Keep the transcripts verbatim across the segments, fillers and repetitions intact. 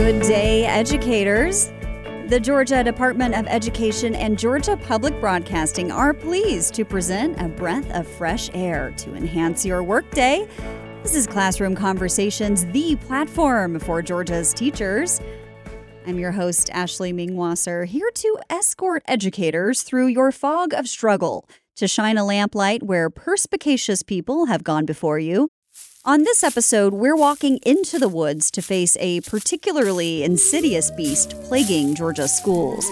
Good day, educators. The Georgia Department of Education and Georgia Public Broadcasting are pleased to present a breath of fresh air to enhance your workday. This is Classroom Conversations, the platform for Georgia's teachers. I'm your host, Ashley Mingwasser, here to escort educators through your fog of struggle, to shine a lamplight where perspicacious people have gone before you. On this episode, we're walking into the woods to face a particularly insidious beast plaguing Georgia schools.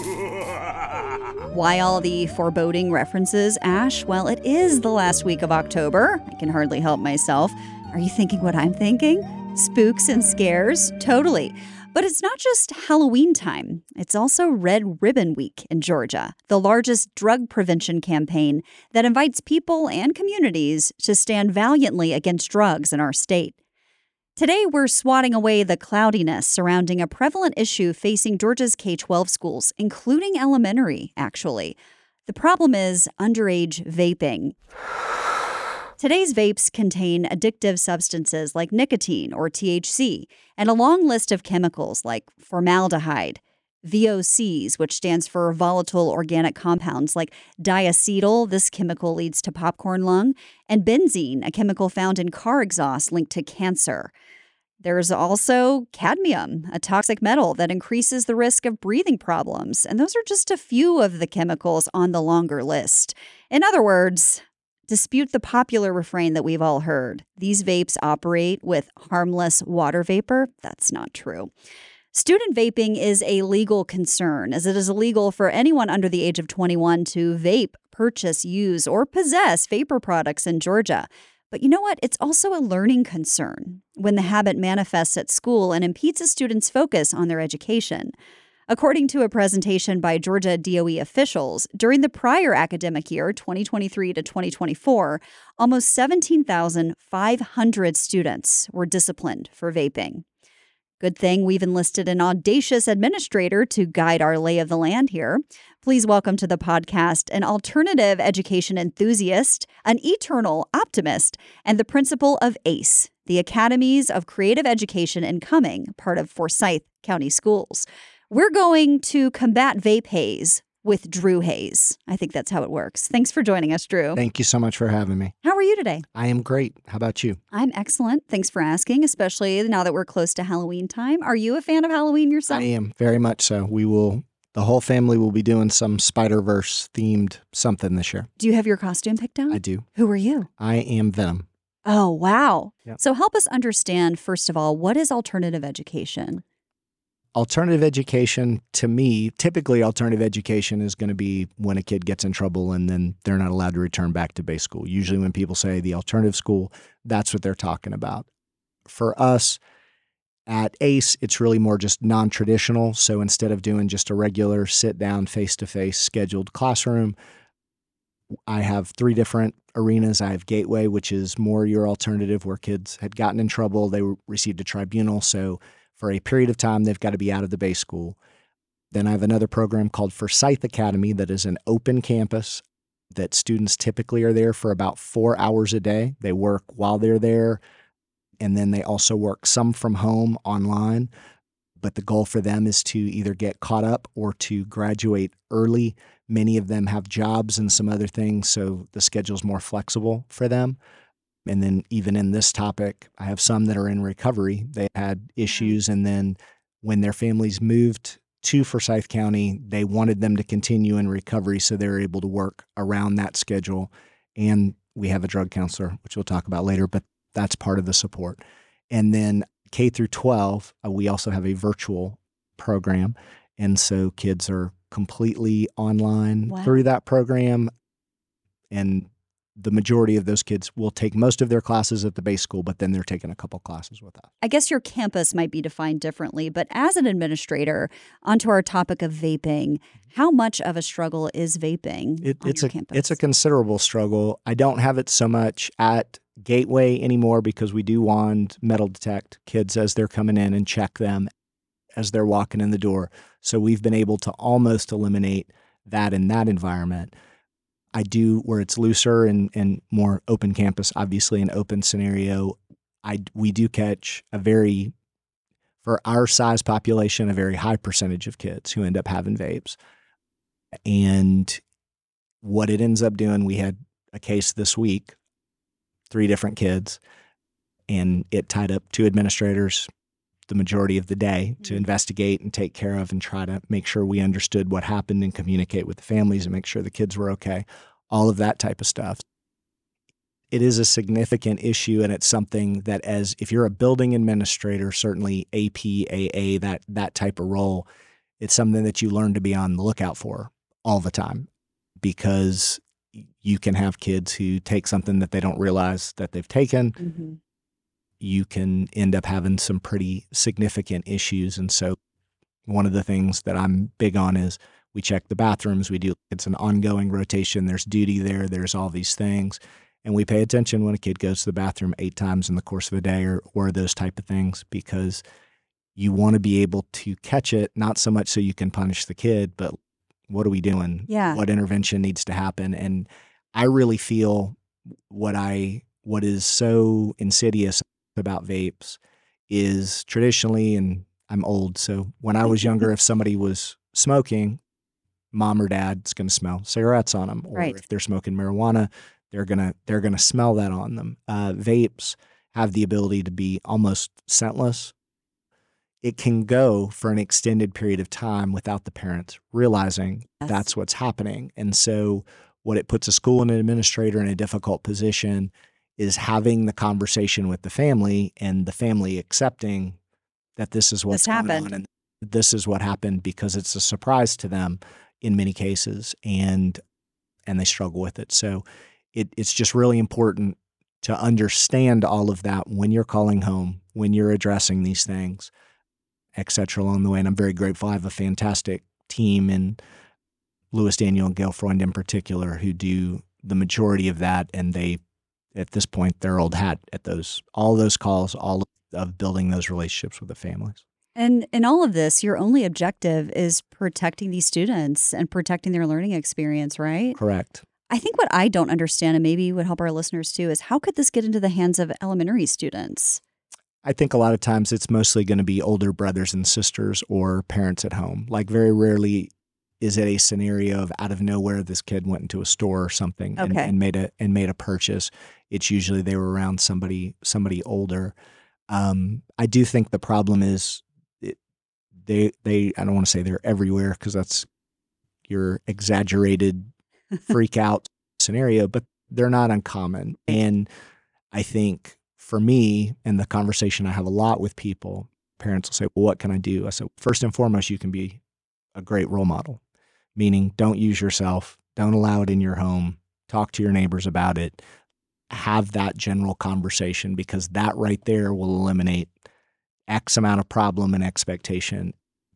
Why all the foreboding references, Ash? Well, it is the last week of October. I can hardly help myself. Are you thinking what I'm thinking? Spooks and scares? Totally. But it's not just Halloween time. It's also Red Ribbon Week in Georgia, the largest drug prevention campaign that invites people and communities to stand valiantly against drugs in our state. Today, we're swatting away the cloudiness surrounding a prevalent issue facing Georgia's K twelve schools, including elementary, actually. The problem is underage vaping. Today's vapes contain addictive substances like nicotine or T H C and a long list of chemicals like formaldehyde, V O Cs, which stands for volatile organic compounds like diacetyl, this chemical leads to popcorn lung, and benzene, a chemical found in car exhaust linked to cancer. There's also cadmium, a toxic metal that increases the risk of breathing problems, and those are just a few of the chemicals on the longer list. In other words, dispute the popular refrain that we've all heard. These vapes operate with harmless water vapor. That's not true. Student vaping is a legal concern, as it is illegal for anyone under the age of twenty-one to vape, purchase, use, or possess vapor products in Georgia. But you know what? It's also a learning concern when the habit manifests at school and impedes a student's focus on their education. According to a presentation by Georgia D O E officials, during the prior academic year, twenty twenty-three to twenty twenty-four, almost seventeen thousand five hundred students were disciplined for vaping. Good thing we've enlisted an audacious administrator to guide our lay of the land here. Please welcome to the podcast an alternative education enthusiast, an eternal optimist, and the principal of ACE, the Academies of Creative Education in Cumming, part of Forsyth County Schools. We're going to combat vape haze with Drew Hayes. I think that's how it works. Thanks for joining us, Drew. Thank you so much for having me. How are you today? I am great. How about you? I'm excellent. Thanks for asking, especially now that we're close to Halloween time. Are you a fan of Halloween yourself? I am, very much so. We will, the whole family will be doing some Spider-Verse themed something this year. Do you have your costume picked out? I do. Who are you? I am Venom. Oh, wow. Yep. So help us understand, first of all, what is alternative education? Alternative education, to me, typically alternative education is going to be when a kid gets in trouble and then they're not allowed to return back to base school. Usually when people say the alternative school, that's what they're talking about. For us at ACE, it's really more just non-traditional. So instead of doing just a regular sit-down, face-to-face scheduled classroom, I have three different arenas. I have Gateway, which is more your alternative where kids had gotten in trouble. They received a tribunal, so for a period of time, they've got to be out of the base school. Then I have another program called Forsyth Academy that is an open campus that students typically are there for about four hours a day. They work while they're there, and then they also work some from home online. But the goal for them is to either get caught up or to graduate early. Many of them have jobs and some other things, so the schedule's more flexible for them. And then even in this topic, I have some that are in recovery. They had issues, and then when their families moved to Forsyth County, they wanted them to continue in recovery, so they were able to work around that schedule. And we have a drug counselor, which we'll talk about later, but that's part of the support. And then K through twelve, uh, we also have a virtual program, and so kids are completely online Wow. through that program. And the majority of those kids will take most of their classes at the base school, but then they're taking a couple classes with us. I guess your campus might be defined differently, but as an administrator, onto our topic of vaping, how much of a struggle is vaping It, on it's your a campus? it's a considerable struggle. I don't have it so much at Gateway anymore because we do wand metal detect kids as they're coming in and check them as they're walking in the door. So we've been able to almost eliminate that in that environment. I do where it's looser and, and more open campus, obviously an open scenario. I, we do catch a very for our size population, a very high percentage of kids who end up having vapes. And what it ends up doing, we had a case this week, three different kids, and it tied up two administrators the majority of the day to investigate and take care of and try to make sure we understood what happened and communicate with the families and make sure the kids were okay, all of that type of stuff. It is a significant issue, and it's something that, as if you're a building administrator, certainly A P, A A, that that type of role, it's something that you learn to be on the lookout for all the time, because you can have kids who take something that they don't realize that they've taken. Mm-hmm. You can end up having some pretty significant issues. And so one of the things that I'm big on is we check the bathrooms. We do, it's an ongoing rotation. There's duty there. There's all these things. And we pay attention when a kid goes to the bathroom eight times in the course of a day, or, or those type of things, because you want to be able to catch it, not so much so you can punish the kid, but what are we doing? Yeah. What intervention needs to happen? And I really feel what I, what is so insidious about vapes is traditionally, and I'm old, so when I was younger, if somebody was smoking, mom or dad's going to smell cigarettes on them, or right. if they're smoking marijuana, they're gonna they're gonna smell that on them. Uh, vapes have the ability to be almost scentless. It can go for an extended period of time without the parents realizing yes. that's what's happening, and so what it puts a school and an administrator in a difficult position is having the conversation with the family, and the family accepting that this is what's this going happened. on, and this is what happened, because it's a surprise to them in many cases, and and they struggle with it. So it, it's just really important to understand all of that when you're calling home, when you're addressing these things, et cetera, along the way. And I'm very grateful. I have a fantastic team in Louis Daniel and Gail Freund in particular who do the majority of that, and they, at this point, they're old hat at those, all those calls, all of building those relationships with the families. And in all of this, your only objective is protecting these students and protecting their learning experience, right? Correct. I think what I don't understand, and maybe would help our listeners too, is how could this get into the hands of elementary students? I think a lot of times it's mostly going to be older brothers and sisters or parents at home. Like, very rarely is it a scenario of out of nowhere this kid went into a store or something and, okay. and made a and made a purchase. It's usually they were around somebody somebody older. Um, I do think the problem is it, they they I don't want to say they're everywhere, because that's your exaggerated freak out scenario, but they're not uncommon. And I think for me, and the conversation I have a lot with people, parents will say, well, what can I do? I said, first and foremost, you can be a great role model, meaning don't use yourself, don't allow it in your home, talk to your neighbors about it, have that general conversation, because that right there will eliminate X amount of problem and expectation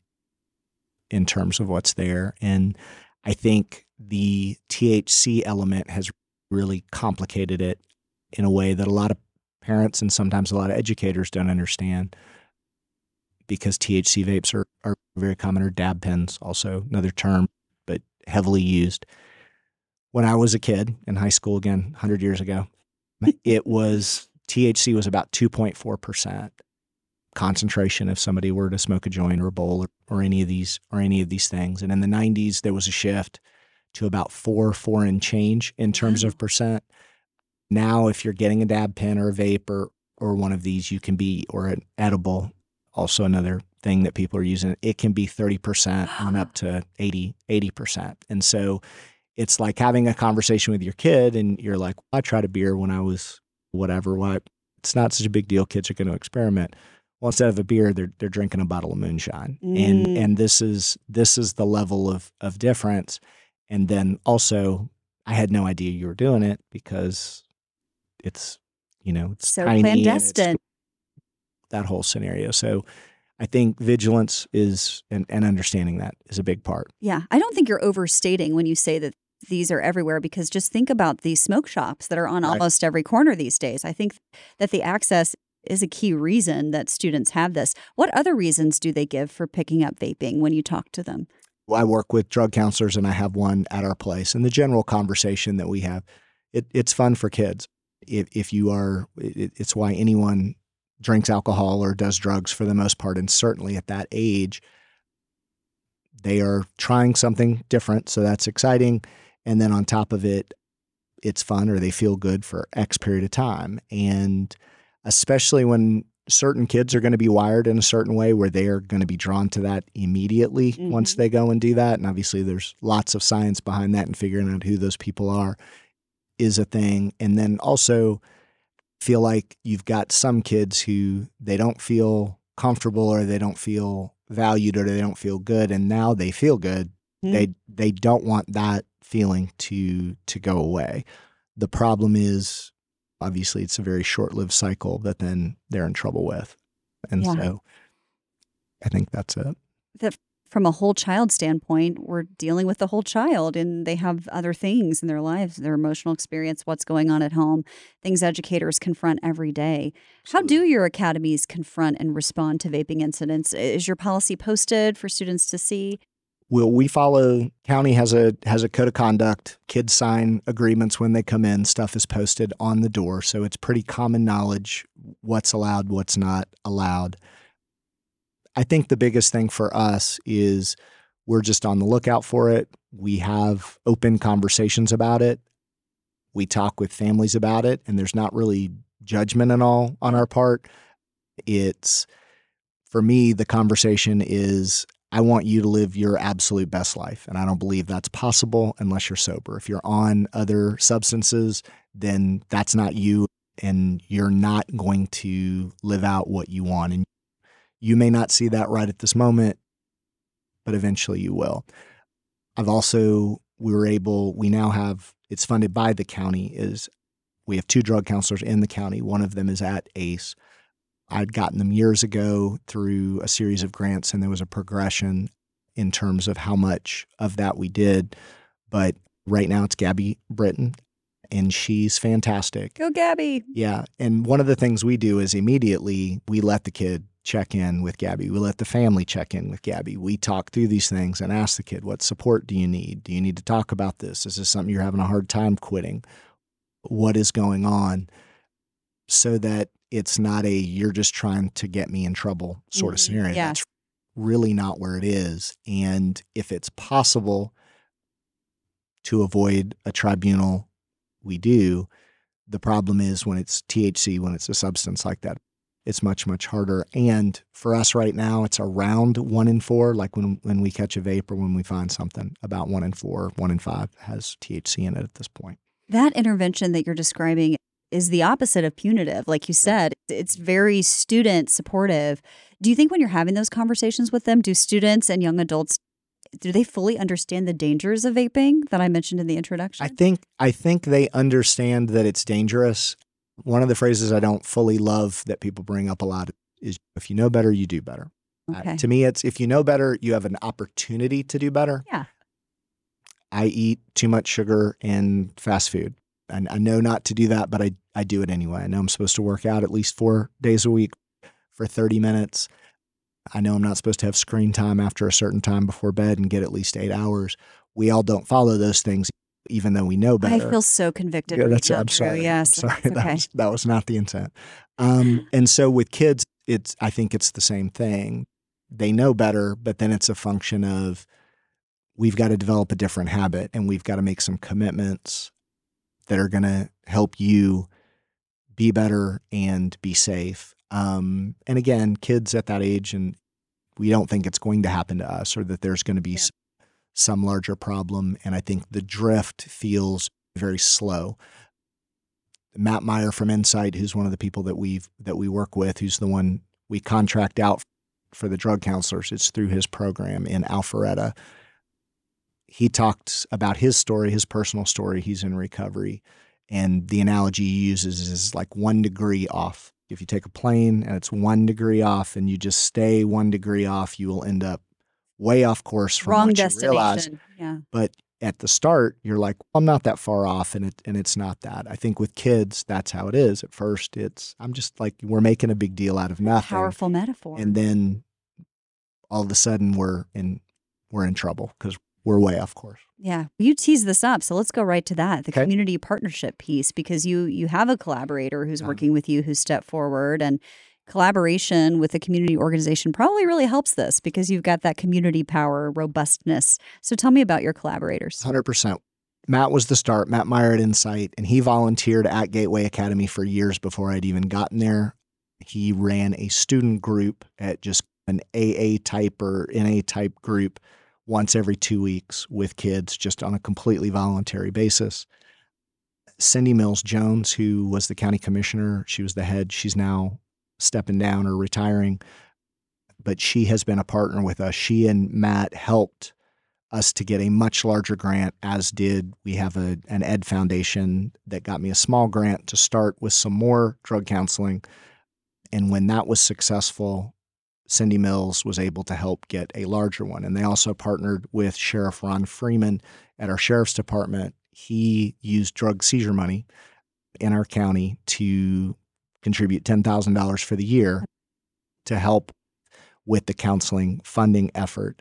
in terms of what's there. And I think the T H C element has really complicated it in a way that a lot of parents and sometimes a lot of educators don't understand, because T H C vapes are, are very common, or dab pens, also another term, but heavily used. When I was a kid in high school, again, one hundred years ago, it was, T H C was about two point four percent concentration if somebody were to smoke a joint or a bowl, or, or any of these, or any of these things. And in the nineties, there was a shift to about four, four and change in terms wow. of percent. Now, if you're getting a dab pen or a vape or, or one of these, you can be, or an edible, also another thing that people are using, it can be thirty percent on up to eighty, eighty percent. And so it's like having a conversation with your kid, and you're like, well, I tried a beer when I was whatever. Why? It's not such a big deal. Kids are going to experiment. Well, instead of a beer, they're they're drinking a bottle of moonshine. Mm. And and this is this is the level of of difference. And then also, I had no idea you were doing it, because it's, you know, it's so tiny, clandestine. It's that whole scenario. So I think vigilance is, and, and understanding that is a big part. Yeah. I don't think you're overstating when you say that these are everywhere, because just think about these smoke shops that are on right. almost every corner these days. I think that the access is a key reason that students have this. What other reasons do they give for picking up vaping when you talk to them? Well, I work with drug counselors, and I have one at our place. And the general conversation that we have, it, it's fun for kids. If, if you are, it, it's why anyone drinks alcohol or does drugs for the most part. And certainly at that age, they are trying something different. So that's exciting. And then on top of it, it's fun or they feel good for X period of time. And especially when certain kids are going to be wired in a certain way where they are going to be drawn to that immediately mm-hmm. once they go and do that. And obviously there's lots of science behind that and figuring out who those people are is a thing. And then also feel like you've got some kids who they don't feel comfortable or they don't feel valued or they don't feel good. And now they feel good. Mm-hmm. They they don't want that feeling to to go away. The problem is, obviously, it's a very short-lived cycle that then they're in trouble with. And yeah. so I think that's it. That from a whole child standpoint, we're dealing with the whole child and they have other things in their lives, their emotional experience, what's going on at home, things educators confront every day. How do your academies confront and respond to vaping incidents? Is your policy posted for students to see? Well, we follow, county has a has a code of conduct. Kids sign agreements when they come in. Stuff is posted on the door. So it's pretty common knowledge what's allowed, what's not allowed. I think the biggest thing for us is we're just on the lookout for it. We have open conversations about it. We talk with families about it, and there's not really judgment at all on our part. It's, for me, the conversation is, I want you to live your absolute best life. And I don't believe that's possible unless you're sober. If you're on other substances, then that's not you and you're not going to live out what you want. And you may not see that right at this moment, but eventually you will. I've also, we were able, we now have, it's funded by the county, is we have two drug counselors in the county. One of them is at A C E. I'd gotten them years ago through a series of grants, and there was a progression in terms of how much of that we did. But right now it's Gabby Britton, and she's fantastic. Go Gabby. Yeah. And one of the things we do is immediately we let the kid check in with Gabby. We let the family check in with Gabby. We talk through these things and ask the kid, what support do you need? Do you need to talk about this? Is this something you're having a hard time quitting? What is going on? So that it's not a you're just trying to get me in trouble sort of scenario. Yeah. That's really not where it is. And if it's possible to avoid a tribunal, we do. The problem is when it's T H C, when it's a substance like that, it's much, much harder. And for us right now, it's around one in four, like when, when we catch a vape or when we find something, about one in four, one in five has T H C in it at this point. That intervention that you're describing is the opposite of punitive. Like you said, it's very student supportive. Do you think when you're having those conversations with them, do students and young adults, do they fully understand the dangers of vaping that I mentioned in the introduction? I think I think they understand that it's dangerous. One of the phrases I don't fully love that people bring up a lot is, if you know better, you do better. Okay. Uh, to me, it's if you know better, you have an opportunity to do better. Yeah. I eat too much sugar and fast food. And I know not to do that, but I, I do it anyway. I know I'm supposed to work out at least four days a week for thirty minutes. I know I'm not supposed to have screen time after a certain time before bed and get at least eight hours. We all don't follow those things, even though we know better. I feel so convicted. Yeah, right that's, now, I'm Drew. sorry. Yes, I'm sorry. okay. That was, that was not the intent. Um, and so with kids, it's I think it's the same thing. They know better, but then it's a function of we've got to develop a different habit and we've got to make some commitments that are going to help you be better and be safe. Um, and again, kids at that age, and we don't think it's going to happen to us or that there's going to be yeah. some larger problem. And I think the drift feels very slow. Matt Meyer from Insight, who's one of the people that we've that we work with, who's the one we contract out for the drug counselors. It's through his program in Alpharetta. He talked about his story, his personal story. He's in recovery. And the analogy he uses is like one degree off. If you take a plane and it's one degree off and you just stay one degree off, you will end up way off course from Wrong what destination. you realize. Yeah. But at the start, you're like, well, I'm not that far off, and it and it's not that. I think with kids, that's how it is. At first, it's I'm just like, we're making a big deal out of nothing. Powerful metaphor. And then all of a sudden we're in we're in trouble because we're way off course. Yeah. You tease this up, so let's go right to that, the Okay. community partnership piece, because you you have a collaborator who's Uh-huh. working with you who stepped forward and collaboration with a community organization probably really helps this because you've got that community power, robustness. So tell me about your collaborators. one hundred percent. Matt was the start, Matt Meyer at Insight, and he volunteered at Gateway Academy for years before I'd even gotten there. He ran a student group at just an A A type or N A type group once every two weeks with kids, just on a completely voluntary basis. Cindy Mills Jones, who was the county commissioner, she was the head. She's now stepping down or retiring, but she has been a partner with us. She and Matt helped us to get a much larger grant, as did we have a, an Ed Foundation that got me a small grant to start with some more drug counseling. And when that was successful, Cindy Mills was able to help get a larger one. And they also partnered with Sheriff Ron Freeman at our Sheriff's Department. He used drug seizure money in our county to contribute ten thousand dollars for the year to help with the counseling funding effort.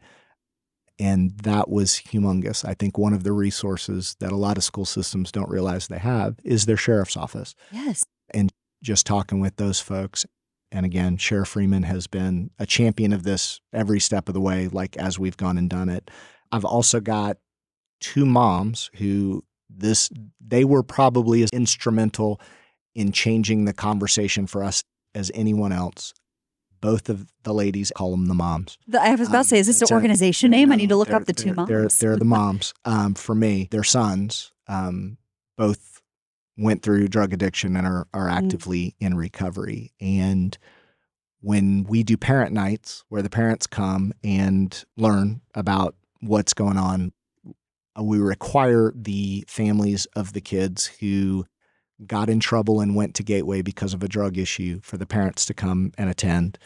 And that was humongous. I think one of the resources that a lot of school systems don't realize they have is their sheriff's office. Yes. And just talking with those folks. And again, Sheriff Freeman has been a champion of this every step of the way, like as we've gone and done it. I've also got two moms who this, they were probably as instrumental in changing the conversation for us as anyone else. Both of the ladies, call them the moms. The, I was about um, to say, is this an organization name? No, I need to look up the two moms. They're, they're the moms. Um, for me, their sons um, both went through drug addiction and are, are actively mm. in recovery. And when we do parent nights where the parents come and learn about what's going on, we require the families of the kids who got in trouble and went to Gateway because of a drug issue for the parents to come and attend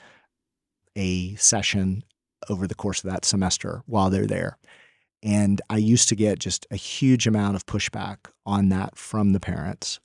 a session over the course of that semester while they're there. And I used to get just a huge amount of pushback on that from the parents.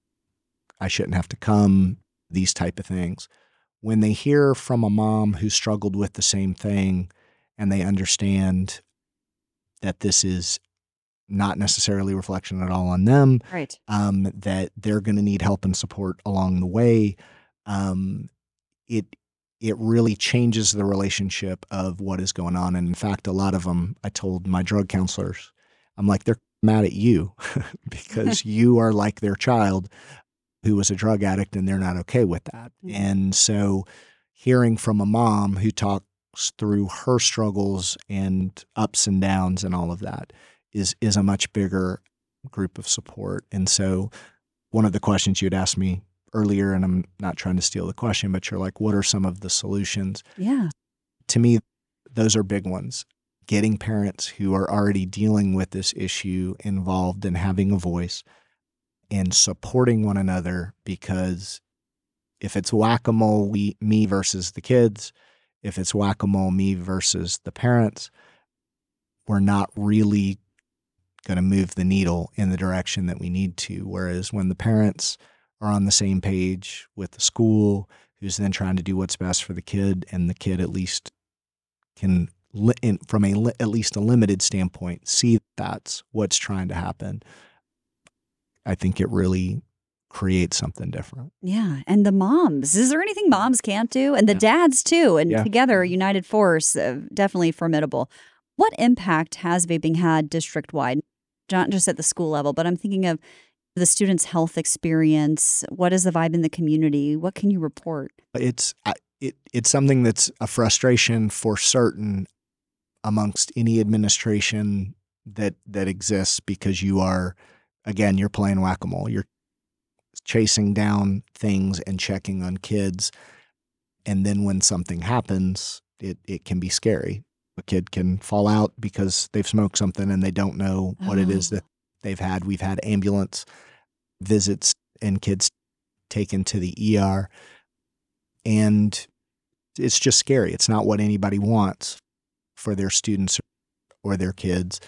I shouldn't have to come, these type of things. When they hear from a mom who struggled with the same thing and they understand that this is not necessarily a reflection at all on them, right? Um, that they're going to need help and support along the way. Um, it it really changes the relationship of what is going on. And in fact, a lot of them, I told my drug counselors, I'm like, they're mad at you because you are like their child who was a drug addict and they're not okay with that. Mm-hmm. And so hearing from a mom who talks through her struggles and ups and downs and all of that is is a much bigger group of support. And so one of the questions you had asked me earlier, and I'm not trying to steal the question, but you're like, what are some of the solutions? Yeah. To me, those are big ones. Getting parents who are already dealing with this issue involved and having a voice and supporting one another, because if it's whack-a-mole, we, me versus the kids, if it's whack-a-mole, me versus the parents, we're not really going to move the needle in the direction that we need to. Whereas when the parents are on the same page with the school, who's then trying to do what's best for the kid, and the kid at least can, from a at least a limited standpoint, see that's what's trying to happen, I think it really creates something different. Yeah. And the moms, is there anything moms can't do? And the yeah. dads too. And yeah. together, a united force, uh, definitely formidable. What impact has vaping had district-wide? Not just at the school level, but I'm thinking of the students' health experience. What is the vibe in the community? What can you report? It's it, it's something that's a frustration for certain amongst any administration that that exists, because you are, again, you're playing whack-a-mole. You're chasing down things and checking on kids. And then when something happens, it, it can be scary. A kid can fall out because they've smoked something and they don't know what oh. it is that they've had. We've had ambulance visits and kids taken to the E R. And it's just scary. It's not what anybody wants for their students or their kids.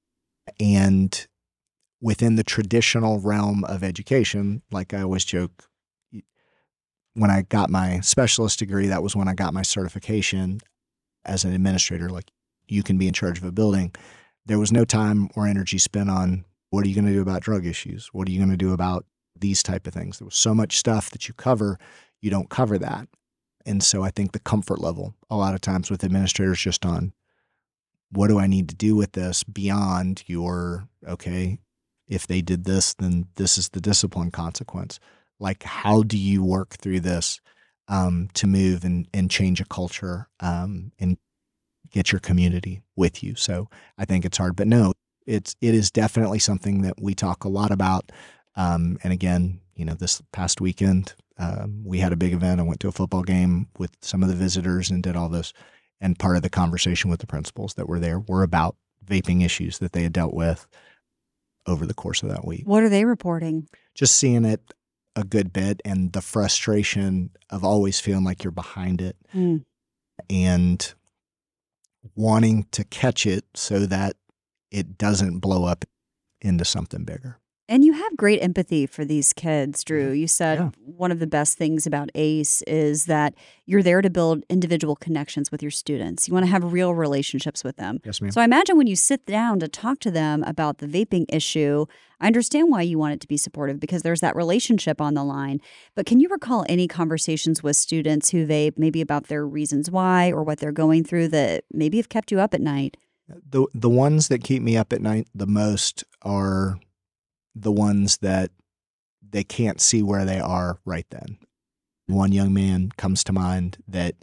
And within the traditional realm of education, like I always joke, when I got my specialist degree, that was when I got my certification as an administrator. Like, you can be in charge of a building. There was no time or energy spent on, what are you going to do about drug issues? What are you going to do about these type of things? There was so much stuff that you cover, you don't cover that. And so I think the comfort level a lot of times with administrators just on what do I need to do with this beyond your, okay, if they did this, then this is the discipline consequence. Like, how do you work through this um, to move and, and change a culture um, and get your community with you? So I think it's hard, but no, it's, it is definitely something that we talk a lot about. Um, and again, you know, this past weekend, um, we had a big event. I went to a football game with some of the visitors and did all this. And part of the conversation with the principals that were there were about vaping issues that they had dealt with over the course of that week. What are they reporting? Just seeing it a good bit and the frustration of always feeling like you're behind it mm. and wanting to catch it so that it doesn't blow up into something bigger. And you have great empathy for these kids, Drew. You said yeah. one of the best things about ACE is that you're there to build individual connections with your students. You want to have real relationships with them. Yes, ma'am. So I imagine when you sit down to talk to them about the vaping issue, I understand why you want it to be supportive because there's that relationship on the line. But can you recall any conversations with students who vape, maybe about their reasons why or what they're going through that maybe have kept you up at night? The the ones that keep me up at night the most are the ones that they can't see where they are right then. One young man comes to mind that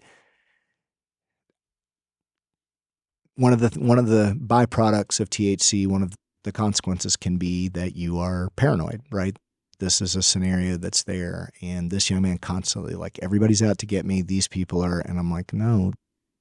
one of the one of the byproducts of T H C, one of the consequences can be that you are paranoid, right? This is a scenario that's there. And this young man constantly like, everybody's out to get me. These people are, and I'm like, no,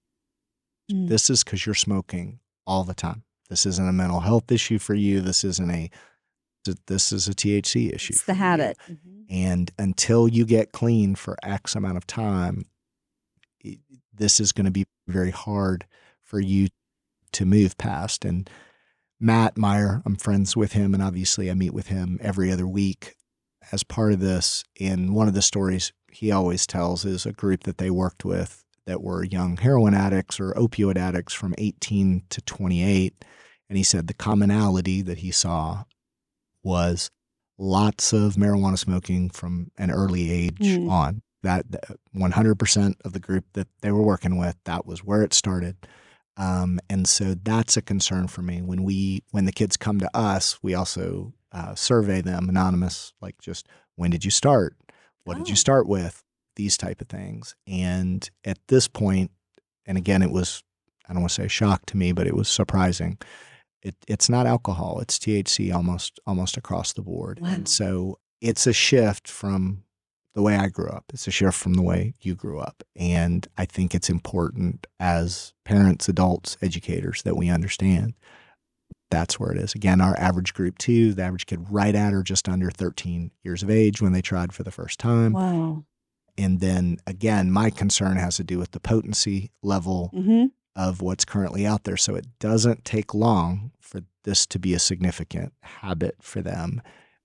mm. this is because you're smoking all the time. This isn't a mental health issue for you. This isn't a This is a T H C issue. It's the habit. Mm-hmm. And until you get clean for X amount of time, it, this is going to be very hard for you to move past. And Matt Meyer, I'm friends with him, and obviously I meet with him every other week as part of this. And one of the stories he always tells is a group that they worked with that were young heroin addicts or opioid addicts from eighteen to twenty-eight. And he said the commonality that he saw was lots of marijuana smoking from an early age mm. on. That one hundred percent of the group that they were working with, that was where it started. Um, and so that's a concern for me. When we, when the kids come to us, we also uh, survey them anonymous, like just when did you start? What oh. did you start with? These type of things. And at this point, and again, it was, I don't want to say a shock to me, but it was surprising. It, it's not alcohol. It's T H C almost almost across the board. Wow. And so it's a shift from the way I grew up. It's a shift from the way you grew up. And I think it's important as parents, adults, educators that we understand that's where it is. Again, our average group two, the average kid right at or just under thirteen years of age when they tried for the first time. Wow. And then again, my concern has to do with the potency level mm-hmm. of what's currently out there. So it doesn't take long for this to be a significant habit for them.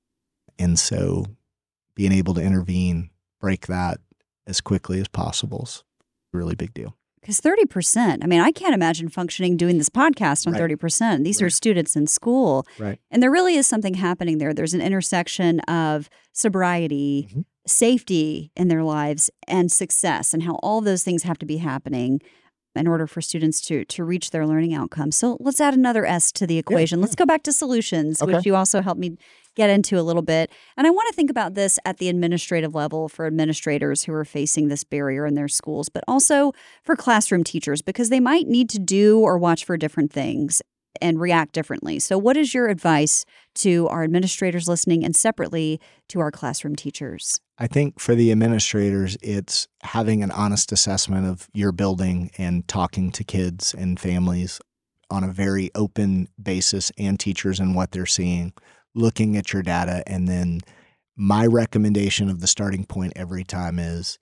And so being able to intervene, break that as quickly as possible is a really big deal. Because thirty percent, I mean, I can't imagine functioning doing this podcast on right. thirty percent. These right. are students in school. Right. And there really is something happening there. There's an intersection of sobriety, mm-hmm. safety in their lives, and success, and how all those things have to be happening in order for students to to reach their learning outcomes. So let's add another S to the equation. Yeah. Let's go back to solutions, okay. which you also helped me get into a little bit. And I want to think about this at the administrative level for administrators who are facing this barrier in their schools, but also for classroom teachers, because they might need to do or watch for different things and react differently. So what is your advice to our administrators listening and separately to our classroom teachers? I think for the administrators, it's having an honest assessment of your building and talking to kids and families on a very open basis and teachers and what they're seeing, looking at your data. And then my recommendation of the starting point every time is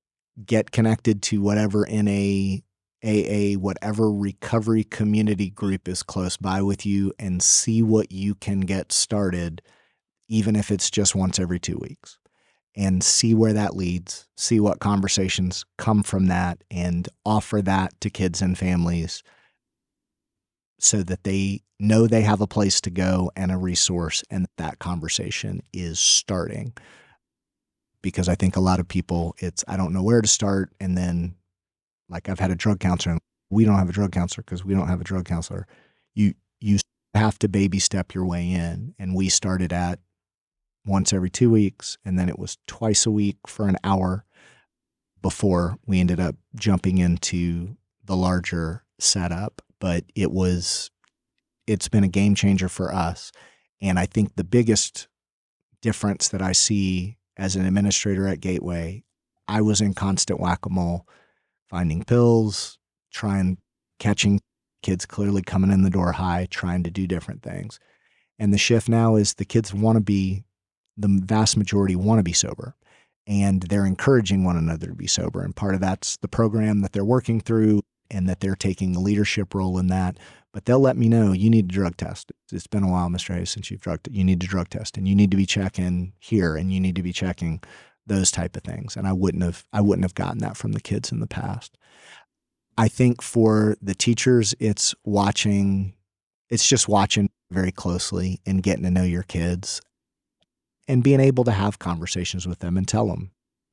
get connected to whatever N A, A A, whatever recovery community group is close by with you and see what you can get started, even if it's just once every two weeks. And see where that leads, see what conversations come from that, and offer that to kids and families so that they know they have a place to go and a resource, and that conversation is starting. because I think a lot of people, it's, I don't know where to start. And then, like, I've had a drug counselor, and we don't have a drug counselor because we don't have a drug counselor. You, you have to baby step your way in. And we started at once every two weeks, and then it was twice a week for an hour before we ended up jumping into the larger setup. But it was, it's been a game changer for us. And I think the biggest difference that I see as an administrator at Gateway, I was in constant whack-a-mole, finding pills, trying, catching kids clearly coming in the door high, trying to do different things. And the shift now is the kids want to be, the vast majority want to be sober, and they're encouraging one another to be sober. And part of that's the program that they're working through, and that they're taking a leadership role in that. But they'll let me know, you need a drug test. It's been a while, Mister Hayes, since you've drugged. You need to drug test, and you need to be checking here, and you need to be checking those type of things. And I wouldn't have, I wouldn't have gotten that from the kids in the past. I think for the teachers, it's watching, it's just watching very closely and getting to know your kids and being able to have conversations with them and tell them,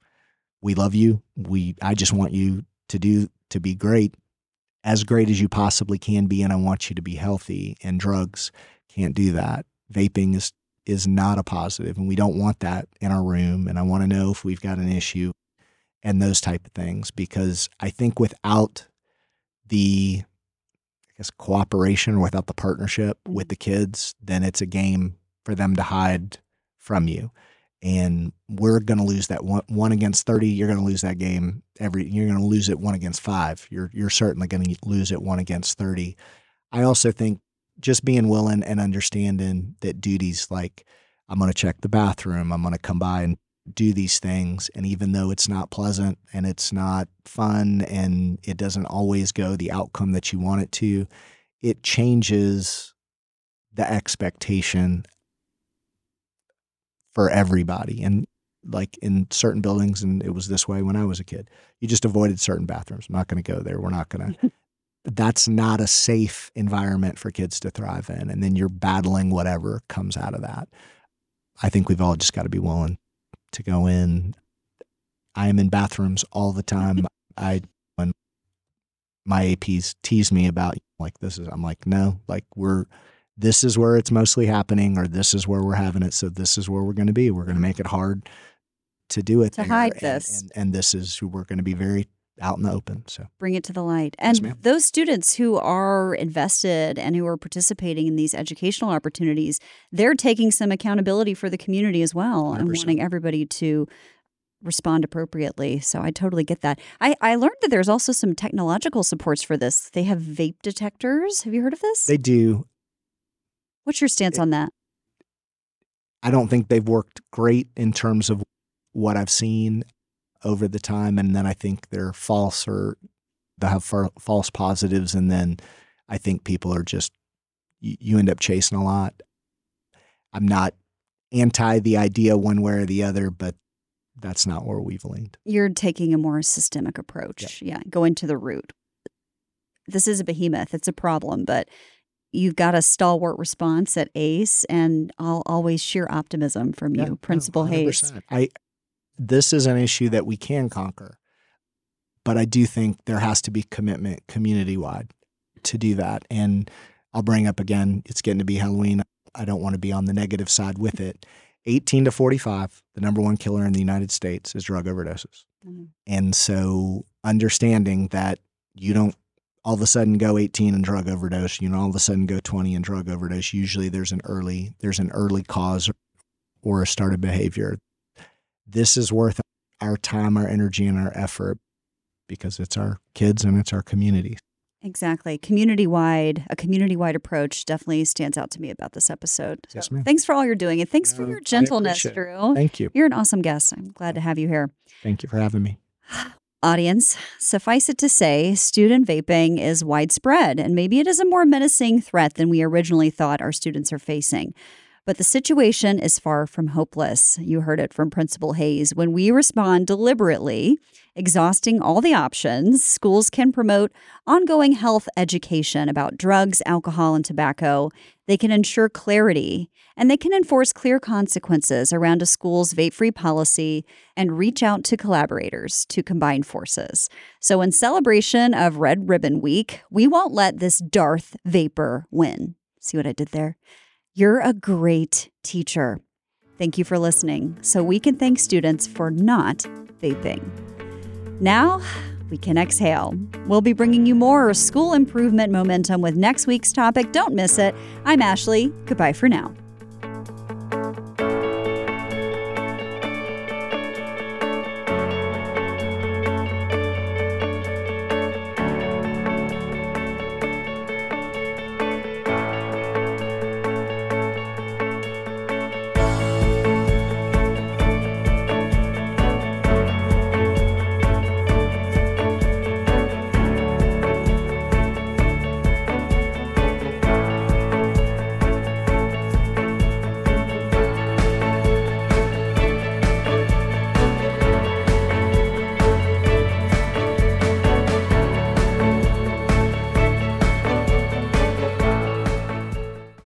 we love you. We, I just want you to do, to be great, as great as you possibly can be. And I want you to be healthy, and drugs can't do that. Vaping is, is not a positive, and we don't want that in our room. And I want to know if we've got an issue and those type of things, because I think without the, I guess, cooperation, or without the partnership with the kids, then it's a game for them to hide from you. And we're going to lose that one, one against thirty. You're going to lose that game every, you're going to lose it one against five. You're, you're certainly going to lose it one against thirty. I also think just being willing and understanding that duties like, I'm going to check the bathroom, I'm going to come by and do these things. And even though it's not pleasant and it's not fun and it doesn't always go the outcome that you want it to, it changes the expectation for everybody. And like in certain buildings, and it was this way when I was a kid, you just avoided certain bathrooms. I'm not going to go there. We're not going to, that's not a safe environment for kids to thrive in. And then you're battling whatever comes out of that. I think we've all just got to be willing to go in. I am in bathrooms all the time. I, when my A Ps tease me about like, this is, I'm like, no, like we're, this is where it's mostly happening, or this is where we're having it. So this is where we're going to be. We're going to make it hard to do it. To there. hide and, this. And, and this is who we're going to be very out in the open. So bring it to the light. And yes, those students who are invested and who are participating in these educational opportunities, they're taking some accountability for the community as well, one hundred percent. And wanting everybody to respond appropriately. So I totally get that. I, I learned that there's also some technological supports for this. They have vape detectors. Have you heard of this? They do. What's your stance it, on that? I don't think they've worked great in terms of what I've seen over the time. And then I think they're false, or they have far, false positives. And then I think people are just, you, you end up chasing a lot. I'm not anti the idea one way or the other, but that's not where we've leaned. You're taking a more systemic approach. Yep. Yeah. Go into the root. This is a behemoth. It's a problem, but you've got a stalwart response at ACE, and I'll always sheer optimism from you, yeah, Principal no, Hayes. I, this is an issue that we can conquer, but I do think there has to be commitment community-wide to do that. And I'll bring up again, it's getting to be Halloween. I don't want to be on the negative side with it. eighteen to forty-five, the number one killer in the United States is drug overdoses. Mm-hmm. And so understanding that you don't all of a sudden go eighteen and drug overdose, you know, all of a sudden go twenty and drug overdose. Usually there's an early, there's an early cause or a started behavior. This is worth our time, our energy, and our effort because it's our kids and it's our community. Exactly. Community-wide, a community-wide approach definitely stands out to me about this episode. So yes, ma'am. Thanks for all you're doing, and thanks no, for your gentleness, Drew. Thank you. You're an awesome guest. I'm glad to have you here. Thank you for having me. Audience, suffice it to say, student vaping is widespread, and maybe it is a more menacing threat than we originally thought our students are facing. But the situation is far from hopeless. You heard it from Principal Hayes. When we respond deliberately, exhausting all the options, schools can promote ongoing health education about drugs, alcohol, and tobacco. They can ensure clarity, and they can enforce clear consequences around a school's vape-free policy and reach out to collaborators to combine forces. So in celebration of Red Ribbon Week, we won't let this Darth Vapor win. See what I did there? You're a great teacher. Thank you for listening, so we can thank students for not vaping. Now, we can exhale. We'll be bringing you more school improvement momentum with next week's topic. Don't miss it. I'm Ashley. Goodbye for now.